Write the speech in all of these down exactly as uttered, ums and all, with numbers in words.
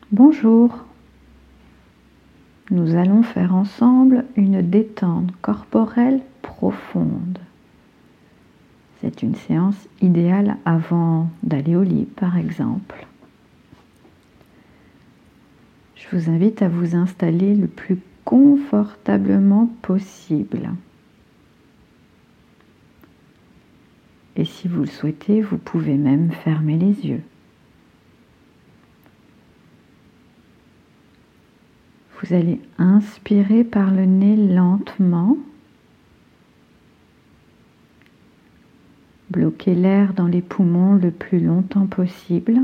Bonjour, nous allons faire ensemble une détente corporelle profonde. C'est une séance idéale avant d'aller au lit, par exemple. Je vous invite à vous installer le plus confortablement possible. Et si vous le souhaitez, vous pouvez même fermer les yeux. Vous allez inspirer par le nez lentement, bloquer l'air dans les poumons le plus longtemps possible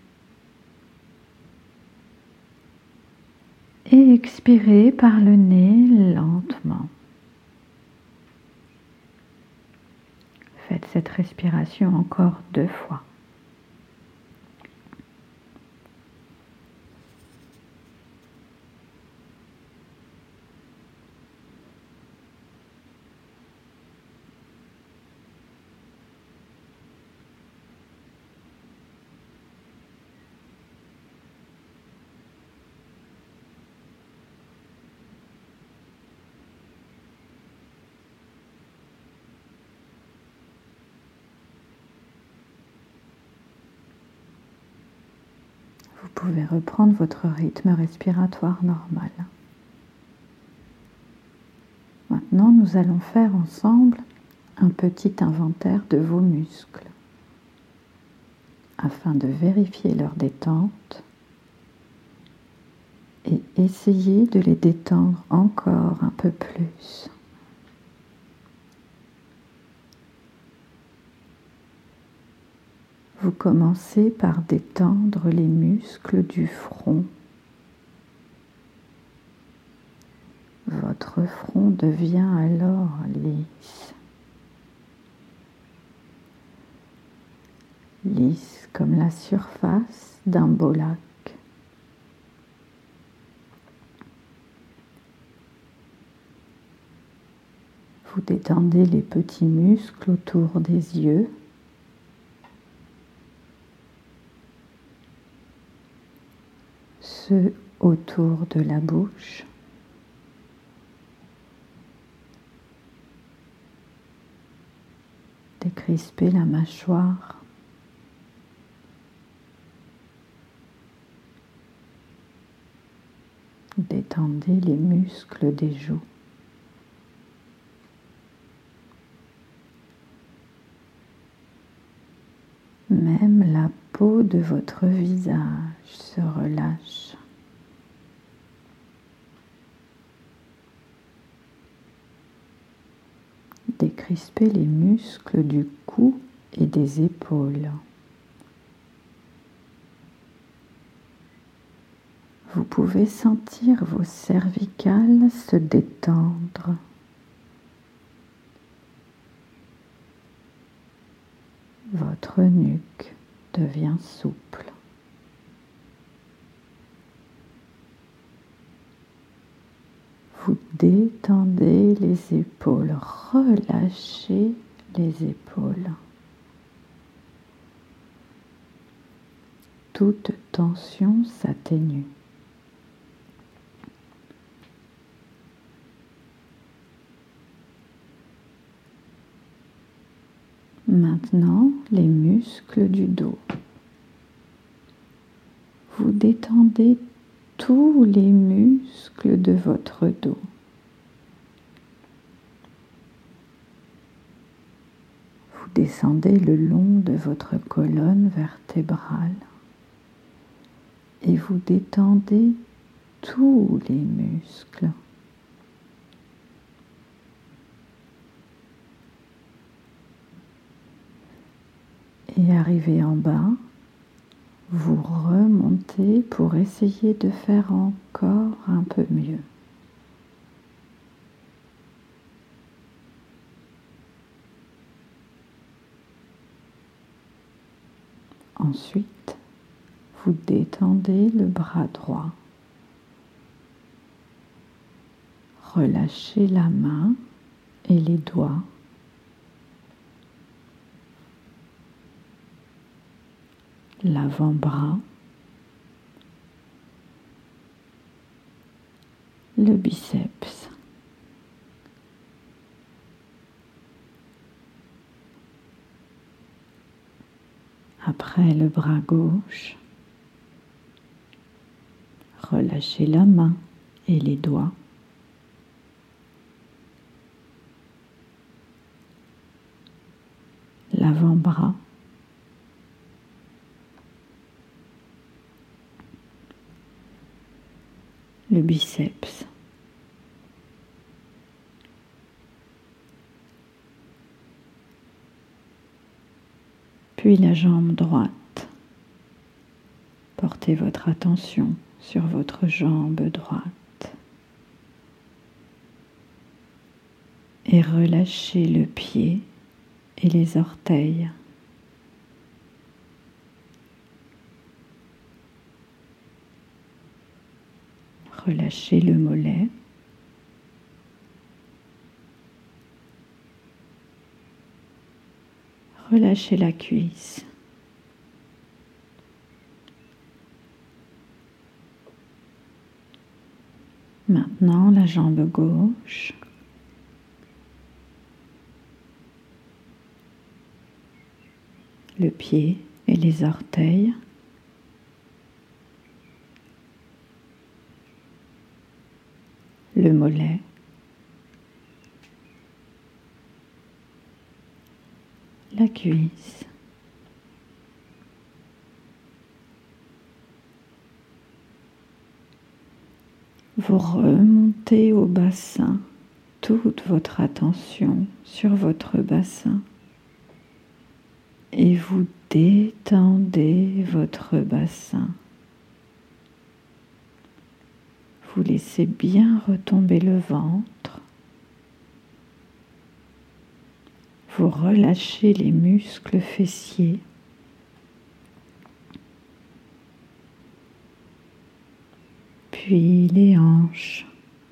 et expirer par le nez lentement. Faites cette respiration encore deux fois. Vous pouvez reprendre votre rythme respiratoire normal. Maintenant, nous allons faire ensemble un petit inventaire de vos muscles afin de vérifier leur détente et essayer de les détendre encore un peu plus. Vous commencez par détendre les muscles du front. Votre front devient alors lisse. Lisse comme la surface d'un beau lac. Vous détendez les petits muscles autour des yeux. Ceux autour de la bouche. Décrispez la mâchoire. Détendez les muscles des joues. Même la peau de votre visage se relâche. Décrispez les muscles du cou et des épaules. Vous pouvez sentir vos cervicales se détendre. Votre nuque devient souple. Vous détendez les épaules, relâchez les épaules. Toute tension s'atténue. Maintenant, les muscles du dos. Vous détendez tous les muscles de votre dos. Vous descendez le long de votre colonne vertébrale et vous détendez tous les muscles. Et arrivé en bas, vous remontez pour essayer de faire encore un peu mieux. Ensuite, vous détendez le bras droit. Relâchez la main et les doigts. L'avant-bras, le biceps. Après le bras gauche, relâchez la main et les doigts. L'avant-bras. Le biceps. Puis la jambe droite. Portez votre attention sur votre jambe droite. Et relâchez le pied et les orteils. Relâchez le mollet. Relâchez la cuisse. Maintenant, la jambe gauche. Le pied et les orteils. Le mollet. La cuisse. Vous remontez au bassin, toute votre attention sur votre bassin et vous détendez votre bassin. Vous laissez bien retomber le ventre. Vous relâchez les muscles fessiers. Puis les hanches.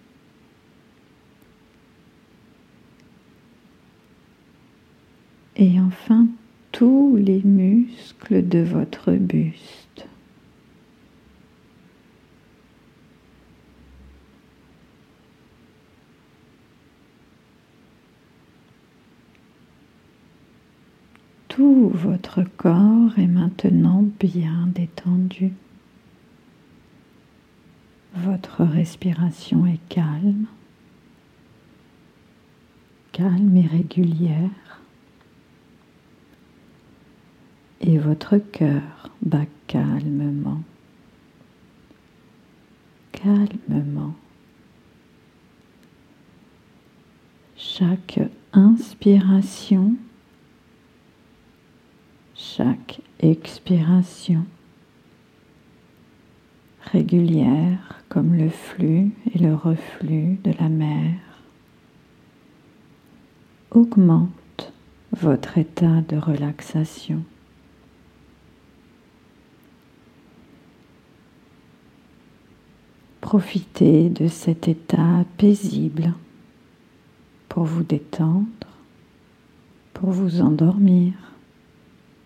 Et enfin tous les muscles de votre buste. Tout votre corps est maintenant bien détendu. Votre respiration est calme, calme et régulière. Et votre cœur bat calmement, calmement. Chaque inspiration, chaque expiration, régulière comme le flux et le reflux de la mer, augmente votre état de relaxation. Profitez de cet état paisible pour vous détendre, pour vous endormir.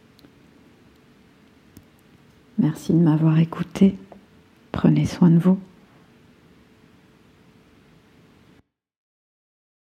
Merci de m'avoir écouté. Prenez soin de vous.